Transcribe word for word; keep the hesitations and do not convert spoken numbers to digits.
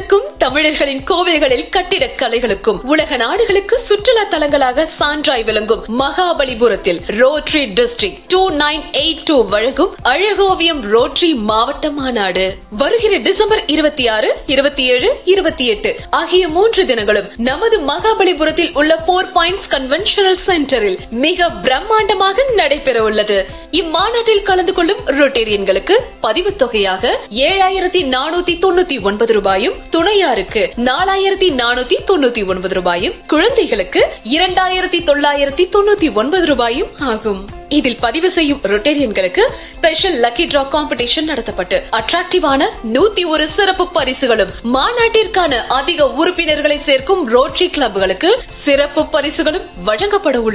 வரலாற்றுக்கும் தமிழர்களின் கோவில்களில் கட்டிடக் கலைகளுக்கும் உலக நாடுகளுக்கு சுற்றுலா தலங்களாக சான்றாய் விளங்கும் மகாபலிபுரத்தில் rotary district two nine eight two வழங்கும் அழகோவியம் ரோட்டரி மாவட்ட மாநாடு வருகிற டிசம்பர் இருபத்தி ஆறு இருபத்தி ஏழு இருபத்தி எட்டு ஆகிய மூன்று தினங்களும் நமது மகாபலிபுரத்தில் உள்ள போர் பாயிண்ட்ஸ் கன்வென்ஷனல் சென்டரில் மிக பிரம்மாண்டமாக நடைபெற உள்ளது. இம்மாநாட்டில் கலந்து கொள்ளும் ரோட்டேரியன்களுக்கு பதிவு தொகையாக ஏழாயிரத்தி நானூத்தி தொண்ணூத்தி ஒன்பது ரூபாயும், துணையாருக்கு நாலாயிரத்தி நானூத்தி தொண்ணூத்தி ஒன்பது ரூபாயும், குழந்தைகளுக்கு இரண்டாயிரத்தி தொள்ளாயிரத்தி தொண்ணூத்தி ஒன்பது ரூபாயும் ஆகும். இதில் பதிவு செய்யும் ரொட்டேரியன்களுக்கு ஸ்பெஷல் லக்கி டிரா காம்படிஷன் நடத்தப்பட்டு அட்ராக்டிவான நூத்தி ஒரு சிறப்பு பரிசுகளும், மாநாட்டிற்கான அதிக உறுப்பினர்களை சேர்க்கும் ரோட்டரி கிளப்களுக்கு சிறப்பு பரிசுகளும் வழங்கப்பட உள்ளது.